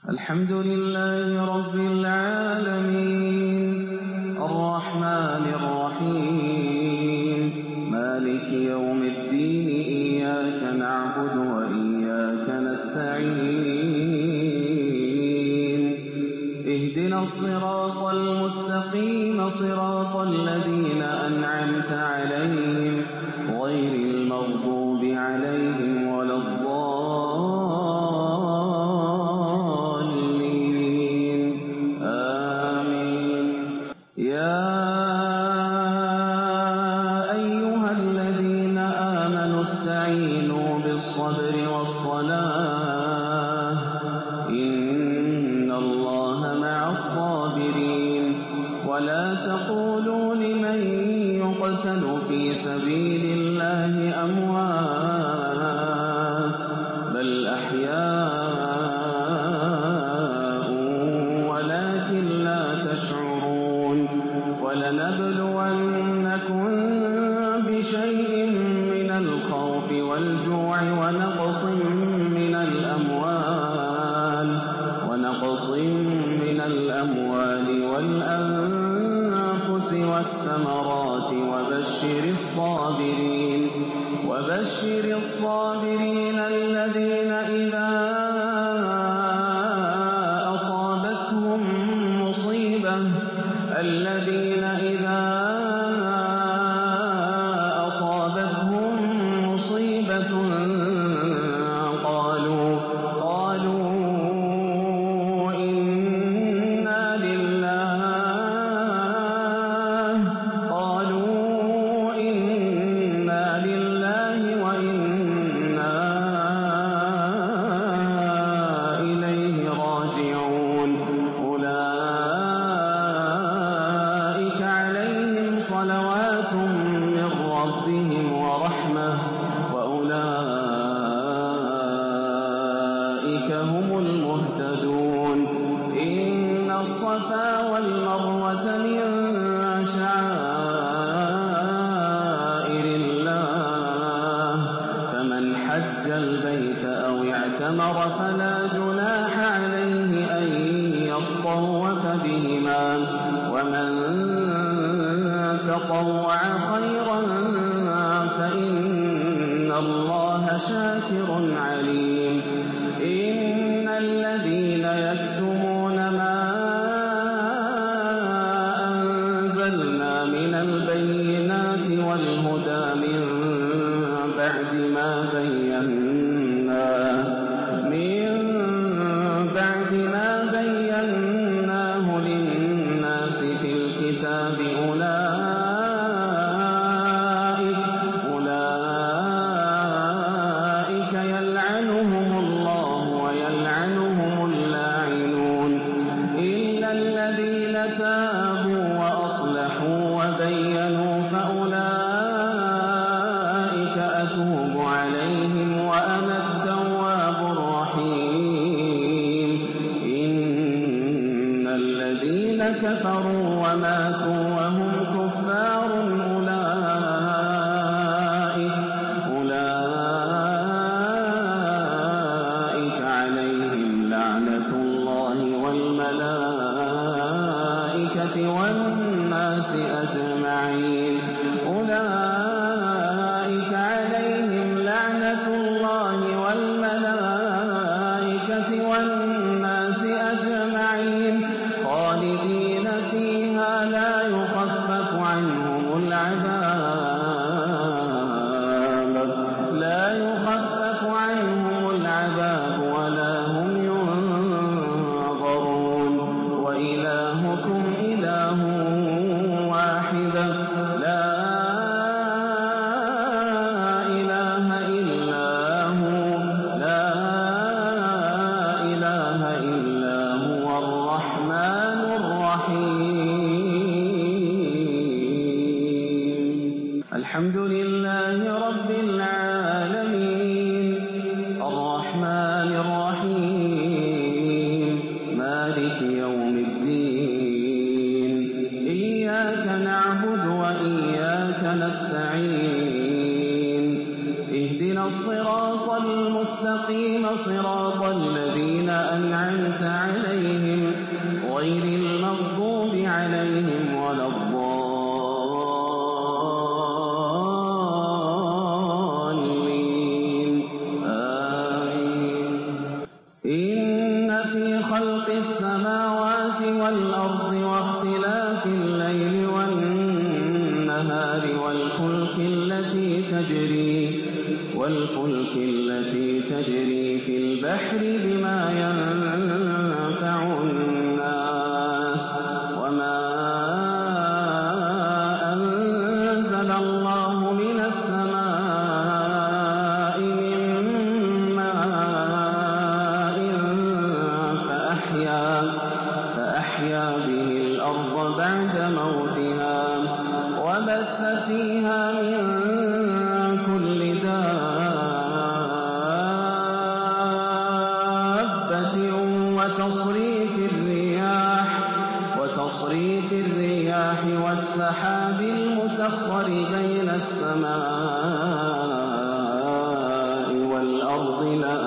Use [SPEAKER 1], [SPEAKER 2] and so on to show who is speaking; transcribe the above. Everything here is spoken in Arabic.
[SPEAKER 1] الحمد لله رب العالمين الرحمن الرحيم مالك يوم الدين إياك نعبد وإياك نستعين اهدنا الصراط المستقيم صراط الذين أنعمت عليهم غير المغضوب عليهم ولا الضالين آمين. يا أيها الذين آمنوا استعينوا بالصبر والصلاة إن الله مع الصابرين ولا تقولوا لمن يقتل في سبيل الله أموات بل أحياء ولكن لا تشعرون. ولنبلونكم بشيء من الخوف والجوع ونقص من الأموال والأنفس والثمرات وبشر الصابرين الذين إذا أصابتهم مصيبة قالوا إنا لله وإنا إليه راجعون. أولئك عليهم صلوات من ربهم ورحمة وأولئك هم المهتدون. إن الصفا والمروة من شعائر الله فمن حج البيت أو اعتمر فلا جناح عليه أن يطوف بهما ومن تطوع خيرا فإن الله شاكر عليم. إن الذين يكتمون ما أنزلنا من البينات والهدى من بعد ما بيناه للناس في الكتاب أولئك يلعنهم الله ويلعنهم اللاعنون إلا الذين تابوا وأصلحوا وبينوا فأولئك أتوب عليهم وأنا التواب الرحيم. إن الذين كفروا وماتوا وهم كفار أولئك عليهم لعنة الله والملائكة والناس أجمعين. أولئك عليهم لعنة الله والملائكة والناس أجمعين خالدين فيها لا يخفف عنهم العذاب ولا هم ينظرون. وإلهكم إله واحد لا إله إلا هو الرحمن الرحيم. الحمد لله رب العالمين الرحمن الرحيم مالك يوم الدين إياك نعبد وإياك نستعين اهدنا الصراط المستقيم صراط الذين أنعمت أنعمت عليهم غير المغضوب عليهم ولا الضالين آمين. إن في خلق السماوات والأرض واختلاف الليل والنهار والفلك التي تجري في البحر بما ينفع الناس وما أنزل الله من السماء من ماء فأحيا به الأرض بعد موتها وبث فيها من كل دابة وتصريف الرياح والسحاب المسخر بين السماء والأرض